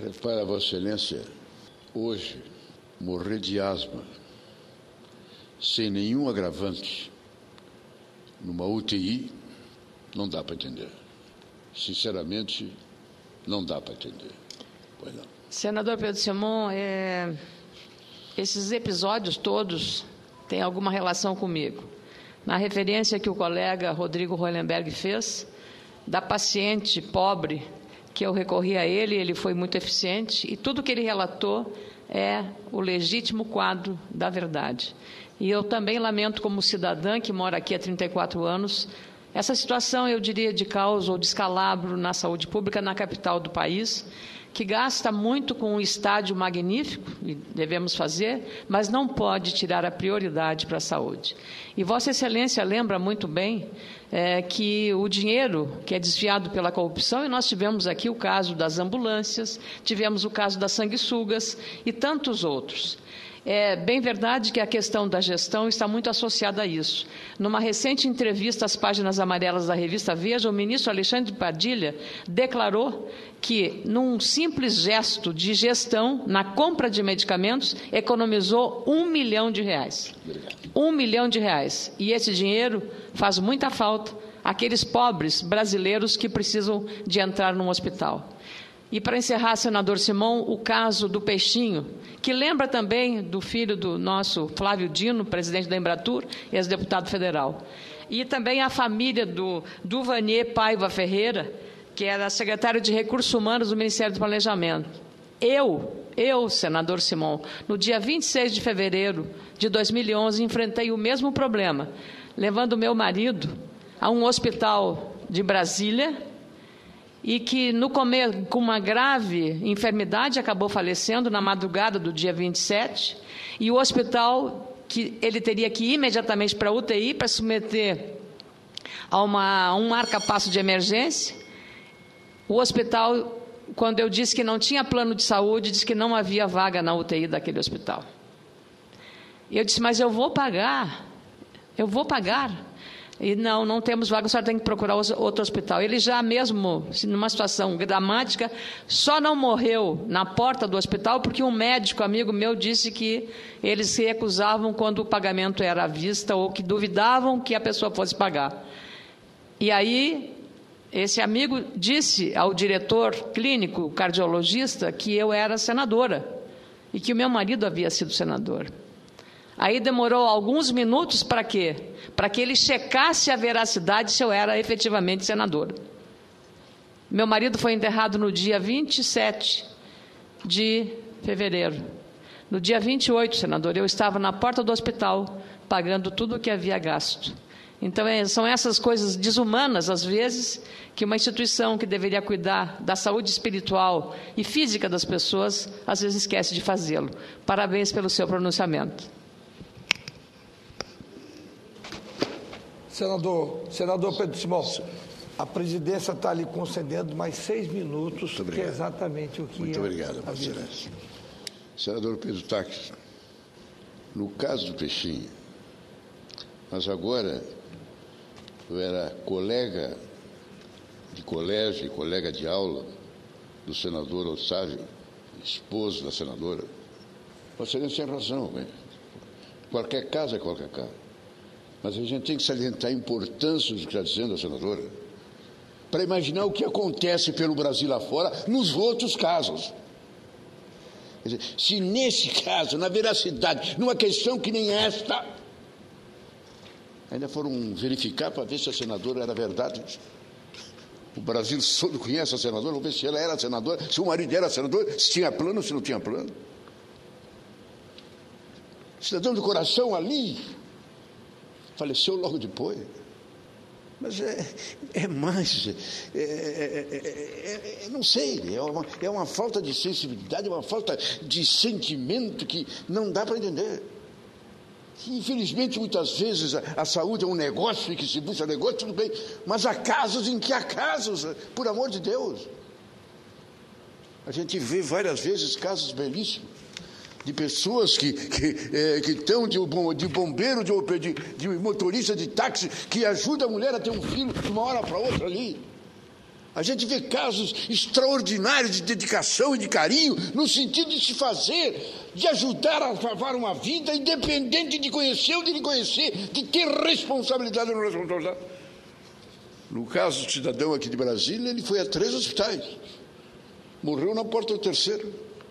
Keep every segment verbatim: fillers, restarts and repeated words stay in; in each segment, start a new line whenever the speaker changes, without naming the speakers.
Repara, Vossa Excelência, hoje, morrer de asma, sem nenhum agravante, numa U T I, não dá para entender. Sinceramente, não dá para entender. Pois não.
Senador Pedro Simão, é, esses episódios todos têm alguma relação comigo. Na referência que o colega Rodrigo Hollenberg fez, da paciente pobre, que eu recorri a ele, ele foi muito eficiente, e tudo que ele relatou é o legítimo quadro da verdade. E eu também lamento, como cidadã que mora aqui há trinta e quatro anos, essa situação, eu diria, de caos ou descalabro na saúde pública na capital do país, que gasta muito com um estádio magnífico, e devemos fazer, mas não pode tirar a prioridade para a saúde. E Vossa Excelência lembra muito bem é, que o dinheiro que é desviado pela corrupção, e nós tivemos aqui o caso das ambulâncias, tivemos o caso das sanguessugas e tantos outros. É bem verdade que a questão da gestão está muito associada a isso. Numa recente entrevista às páginas amarelas da revista Veja, o ministro Alexandre Padilha declarou que, num simples gesto de gestão, na compra de medicamentos, economizou um milhão de reais. Um milhão de reais. E esse dinheiro faz muita falta àqueles pobres brasileiros que precisam de entrar num hospital. E, para encerrar, senador Simão, o caso do Peixinho, que lembra também do filho do nosso Flávio Dino, presidente da Embratur, ex-deputado federal. E também a família do, do Vanier Paiva Ferreira, que era secretário de Recursos Humanos do Ministério do Planejamento. Eu, eu, senador Simão, no dia vinte e seis de fevereiro de dois mil e onze, enfrentei o mesmo problema, levando meu marido a um hospital de Brasília, e que, no começo, com uma grave enfermidade, acabou falecendo na madrugada do dia vinte e sete, e o hospital, que ele teria que ir imediatamente para a U T I para submeter a uma, um marca-passo de emergência. O hospital, quando eu disse que não tinha plano de saúde, disse que não havia vaga na U T I daquele hospital. E eu disse, mas eu vou pagar, eu vou pagar. E não, não temos vaga, a senhora tem que procurar outro hospital. Ele já mesmo, numa situação dramática, só não morreu na porta do hospital porque um médico amigo meu disse que eles se recusavam quando o pagamento era à vista ou que duvidavam que a pessoa fosse pagar. E aí, esse amigo disse ao diretor clínico, cardiologista, que eu era senadora e que o meu marido havia sido senador. Aí demorou alguns minutos para quê? Para que ele checasse a veracidade se eu era efetivamente senadora. Meu marido foi enterrado no dia vinte e sete de fevereiro. No dia vinte e oito, senador, eu estava na porta do hospital, pagando tudo o que havia gasto. Então, é, são essas coisas desumanas, às vezes, que uma instituição que deveria cuidar da saúde espiritual e física das pessoas, às vezes esquece de fazê-lo. Parabéns pelo seu pronunciamento.
Senador, senador Pedro Simão, a presidência está lhe concedendo mais seis minutos, que é exatamente o que
Muito
é
obrigado, Vossa Excelência. Senador Pedro Taques, no caso do Peixinho, mas agora eu era colega de colégio e colega de aula do senador Otávio, esposo da senadora. Vossa Excelência tem razão, né? Qualquer caso é qualquer caso. Mas a gente tem que salientar a importância do que está dizendo a senadora, para imaginar o que acontece pelo Brasil lá fora nos outros casos. Quer dizer, se nesse caso, na veracidade, numa questão que nem esta, ainda foram verificar para ver se a senadora era verdade. O Brasil todo conhece a senadora, vamos ver se ela era senadora, se o marido era senador, se tinha plano, se não tinha plano. Cidadão do coração ali, faleceu logo depois. Mas é, é mais, é, é, é, é, não sei, é uma, é uma falta de sensibilidade, é uma falta de sentimento que não dá para entender. Infelizmente, muitas vezes, a, a saúde é um negócio e que se busca negócio, tudo bem, mas há casos em que há casos, por amor de Deus. A gente vê várias vezes casos belíssimos de pessoas que, que, é, que estão de, de bombeiro, de, de, de motorista de táxi, que ajuda a mulher a ter um filho de uma hora para outra ali. A gente vê casos extraordinários de dedicação e de carinho, no sentido de se fazer, de ajudar a salvar uma vida, independente de conhecer ou de não conhecer, de ter responsabilidade ou não responsabilidade. No caso do cidadão aqui de Brasília, ele foi a três hospitais. Morreu na porta do terceiro.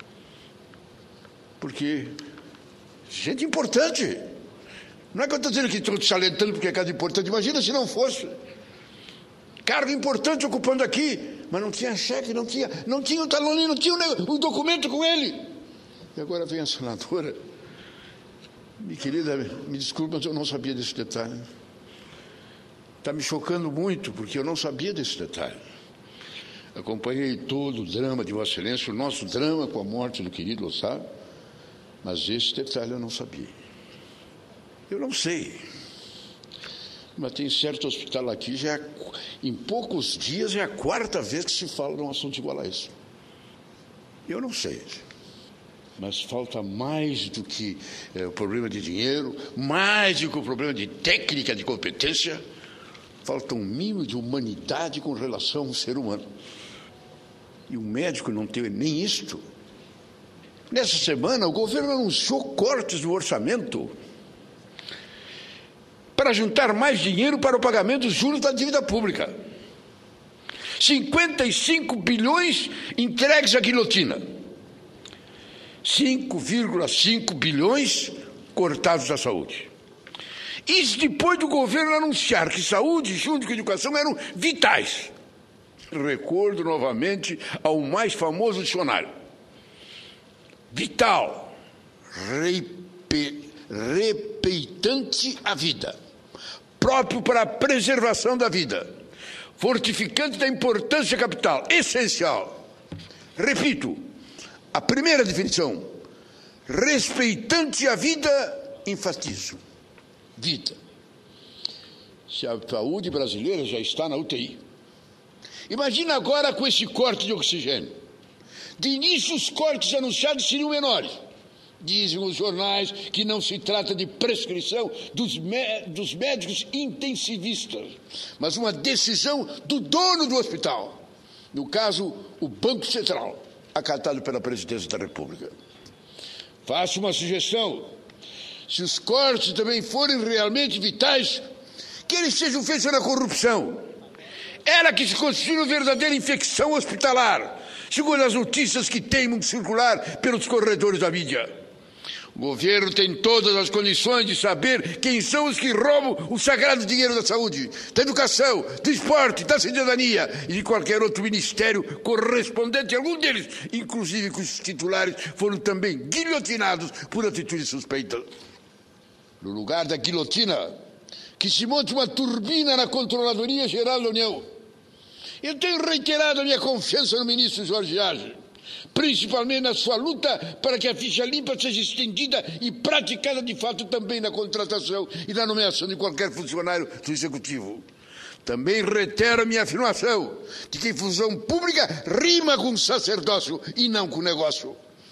Porque gente importante. Não é que eu estou dizendo que estou te salentando porque é caso importante. Imagina se não fosse. Cargo importante ocupando aqui, mas não tinha cheque, não tinha, não tinha o talão, não tinha o, o documento com ele. E agora vem a senadora. Minha querida, me desculpe, mas eu não sabia desse detalhe. Está me chocando muito, porque eu não sabia desse detalhe. Acompanhei todo o drama de Vossa Excelência, o nosso drama com a morte do querido Ossário, mas esse detalhe eu não sabia. Eu não sei. Mas tem certo hospital aqui, já é, em poucos dias é a quarta vez que se fala de um assunto igual a esse. Eu não sei, mas falta mais do que é, o problema de dinheiro, mais do que o problema de técnica, de competência, falta um mínimo de humanidade com relação ao ser humano. E o médico não tem nem isto. Nessa semana, o governo anunciou cortes no orçamento para juntar mais dinheiro para o pagamento dos juros da dívida pública. cinquenta e cinco bilhões entregues à guilhotina. cinco vírgula cinco bilhões cortados da saúde. Isso depois do governo anunciar que saúde, junto com educação, eram vitais. Recordo novamente ao mais famoso dicionário. Vital, repe, repeitante à vida, próprio para a preservação da vida, fortificante da importância capital, essencial. Repito, a primeira definição, respeitante à vida, enfatizo, vida. Se a saúde brasileira já está na U T I, imagina agora com esse corte de oxigênio. De início, os cortes anunciados seriam menores. Dizem os jornais que não se trata de prescrição dos, dos médicos intensivistas, mas uma decisão do dono do hospital. No caso, o Banco Central, acatado pela Presidência da República. Faço uma sugestão. Se os cortes também forem realmente vitais, que eles sejam feitos na corrupção. Ela que se constitui uma verdadeira infecção hospitalar, segundo as notícias que teimam de circular pelos corredores da mídia. O governo tem todas as condições de saber quem são os que roubam o sagrado dinheiro da saúde, da educação, do esporte, da cidadania e de qualquer outro ministério correspondente. Algum deles, inclusive cujos titulares, foram também guilhotinados por atitudes suspeitas. No lugar da guilhotina, que se monte uma turbina na Controladoria Geral da União. Eu tenho reiterado a minha confiança no ministro Jorge Arce, principalmente na sua luta para que a ficha limpa seja estendida e praticada de fato também na contratação e na nomeação de qualquer funcionário do Executivo. Também reitero a minha afirmação de que função pública rima com sacerdócio e não com negócio.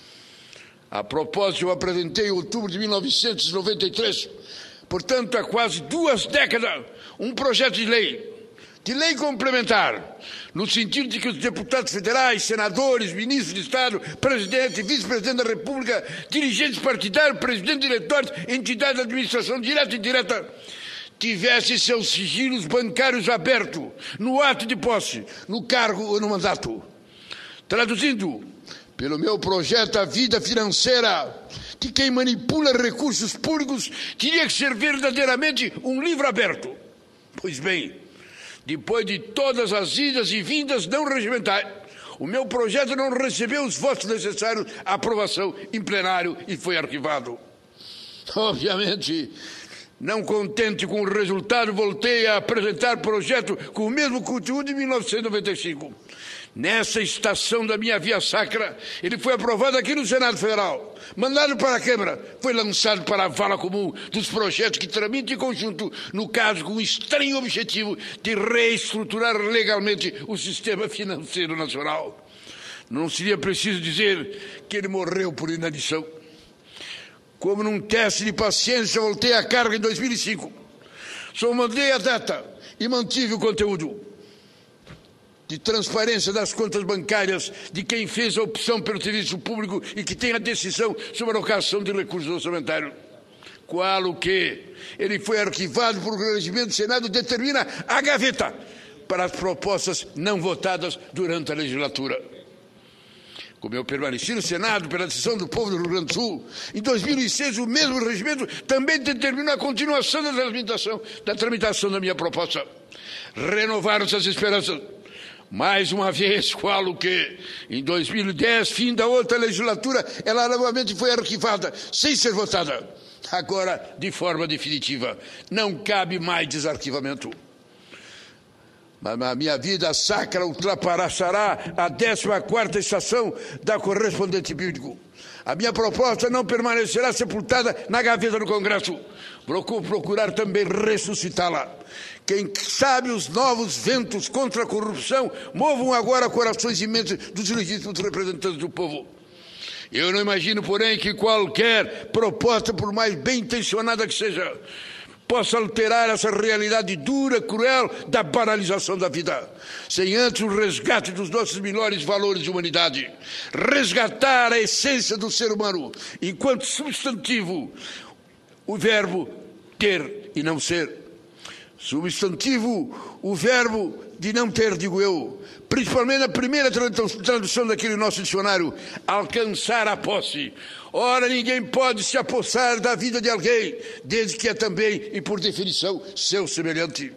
A propósito, eu apresentei em outubro de mil novecentos e noventa e três, portanto há quase duas décadas, um projeto de lei de lei complementar, no sentido de que os deputados federais, senadores, ministros de Estado, presidente, vice-presidente da República, dirigentes partidários, presidente de diretórios, entidades de administração direta e indireta, tivessem seus sigilos bancários abertos no ato de posse, no cargo ou no mandato. Traduzindo, pelo meu projeto, a vida financeira de quem manipula recursos públicos teria que ser verdadeiramente um livro aberto. Pois bem, depois de todas as idas e vindas não regimentais, o meu projeto não recebeu os votos necessários à aprovação em plenário e foi arquivado. Obviamente, não contente com o resultado, voltei a apresentar projeto com o mesmo conteúdo em mil novecentos e noventa e cinco. Nessa estação da minha via sacra, ele foi aprovado aqui no Senado Federal, mandado para a Câmara, foi lançado para a vala comum dos projetos que tramitam em conjunto, no caso com o estranho objetivo de reestruturar legalmente o sistema financeiro nacional. Não seria preciso dizer que ele morreu por inanição. Como num teste de paciência, voltei à carga em dois mil e cinco. Só mandei a data e mantive o conteúdo. de transparência das contas bancárias de quem fez a opção pelo serviço público e que tem a decisão sobre a alocação de recursos orçamentários. Qual o que? Ele foi arquivado porque o regimento do Senado determina a gaveta para as propostas não votadas durante a legislatura. Como eu permaneci no Senado pela decisão do povo do Rio Grande do Sul, em dois mil e seis o mesmo regimento também determinou a continuação da tramitação da, tramitação da minha proposta. Renovaram-se as esperanças. Mais uma vez, qual o que? Em dois mil e dez, fim da outra legislatura, ela novamente foi arquivada, sem ser votada. Agora, de forma definitiva, não cabe mais desarquivamento. A minha vida sacra ultrapassará a décima quarta estação da correspondente bíblico. A minha proposta não permanecerá sepultada na gaveta do Congresso. Vou procurar também ressuscitá-la. Quem sabe os novos ventos contra a corrupção movam agora corações imensos dos legítimos representantes do povo. Eu não imagino, porém, que qualquer proposta, por mais bem intencionada que seja, possa alterar essa realidade dura, cruel, da banalização da vida, sem antes o resgate dos nossos melhores valores de humanidade. Resgatar a essência do ser humano, enquanto substantivo, o verbo ter e não ser. Substantivo, o verbo de não ter, digo eu, principalmente na primeira tradução daquele nosso dicionário, alcançar a posse. Ora, ninguém pode se apossar da vida de alguém, desde que é também, e por definição, seu semelhante.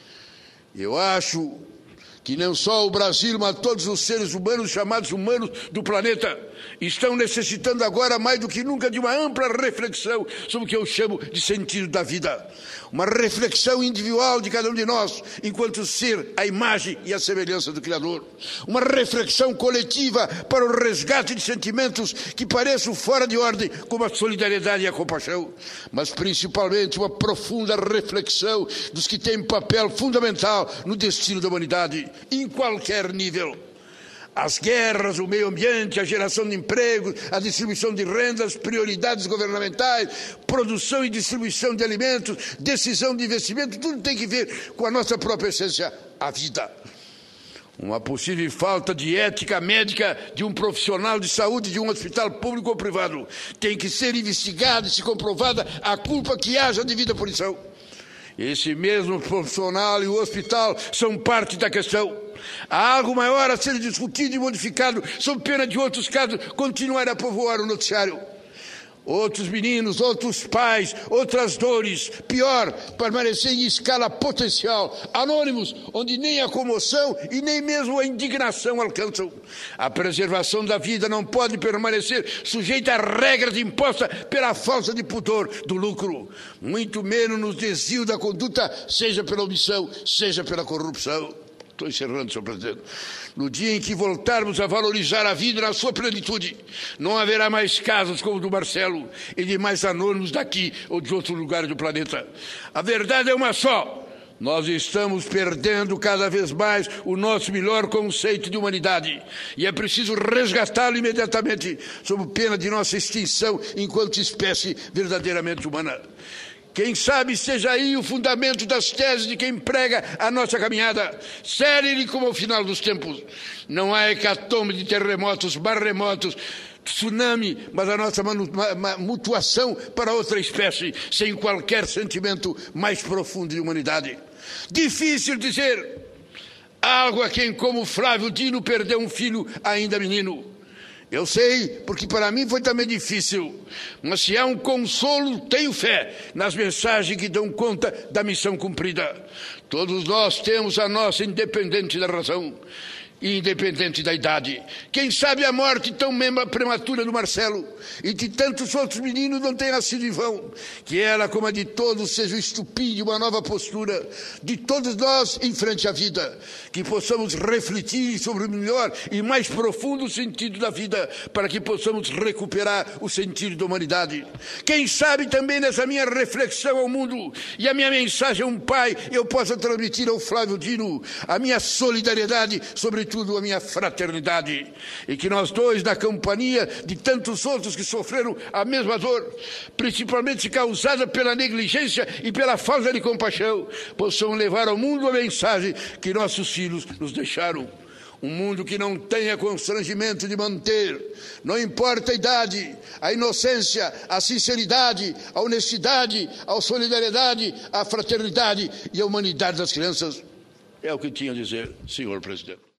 Eu acho que não só o Brasil, mas todos os seres humanos, chamados humanos do planeta, estão necessitando agora mais do que nunca de uma ampla reflexão sobre o que eu chamo de sentido da vida. Uma reflexão individual de cada um de nós, enquanto ser a imagem e a semelhança do Criador. Uma reflexão coletiva para o resgate de sentimentos que pareçam fora de ordem, como a solidariedade e a compaixão. Mas principalmente uma profunda reflexão dos que têm papel fundamental no destino da humanidade, em qualquer nível. As guerras, o meio ambiente, a geração de empregos, a distribuição de rendas, prioridades governamentais, produção e distribuição de alimentos, decisão de investimento, tudo tem que ver com a nossa própria essência, a vida. Uma possível falta de ética médica de um profissional de saúde de um hospital público ou privado tem que ser investigada e se comprovada a culpa que haja devida punição. Esse mesmo profissional e o hospital são parte da questão. Há algo maior a ser discutido e modificado, sob pena de outros casos continuarem a povoar o noticiário. Outros meninos, outros pais, outras dores, pior, permanecer em escala potencial, anônimos, onde nem a comoção e nem mesmo a indignação alcançam. A preservação da vida não pode permanecer sujeita a regras impostas pela falta de pudor do lucro, muito menos no desvio da conduta, seja pela omissão, seja pela corrupção. Estou encerrando, senhor presidente. No dia em que voltarmos a valorizar a vida na sua plenitude, não haverá mais casos como o do Marcelo e de mais anônimos daqui ou de outros lugares do planeta. A verdade é uma só. Nós estamos perdendo cada vez mais o nosso melhor conceito de humanidade. E é preciso resgatá-lo imediatamente, sob pena de nossa extinção enquanto espécie verdadeiramente humana. Quem sabe seja aí o fundamento das teses de quem prega a nossa caminhada, célere como o final dos tempos. Não há hecatombe de terremotos, maremotos, tsunami, mas a nossa mutuação para outra espécie, sem qualquer sentimento mais profundo de humanidade. Difícil dizer algo a quem, como Flávio Dino, perdeu um filho ainda menino. Eu sei, porque para mim foi também difícil, mas se há um consolo, tenho fé nas mensagens que dão conta da missão cumprida. Todos nós temos a nossa, independente da razão e independente da idade. Quem sabe a morte tão prematura do Marcelo e de tantos outros meninos não tenha sido em vão. Que ela, como a de todos, seja o estupim de uma nova postura de todos nós em frente à vida. Que possamos refletir sobre o melhor e mais profundo sentido da vida, para que possamos recuperar o sentido da humanidade. Quem sabe também nessa minha reflexão ao mundo e a minha mensagem a um pai, eu possa transmitir ao Flávio Dino a minha solidariedade, sobre tudo a minha fraternidade, e que nós dois, na companhia de tantos outros que sofreram a mesma dor, principalmente causada pela negligência e pela falta de compaixão, possamos levar ao mundo a mensagem que nossos filhos nos deixaram. Um mundo que não tenha constrangimento de manter, não importa a idade, a inocência, a sinceridade, a honestidade, a solidariedade, a fraternidade e a humanidade das crianças. É o que tinha a dizer, senhor presidente.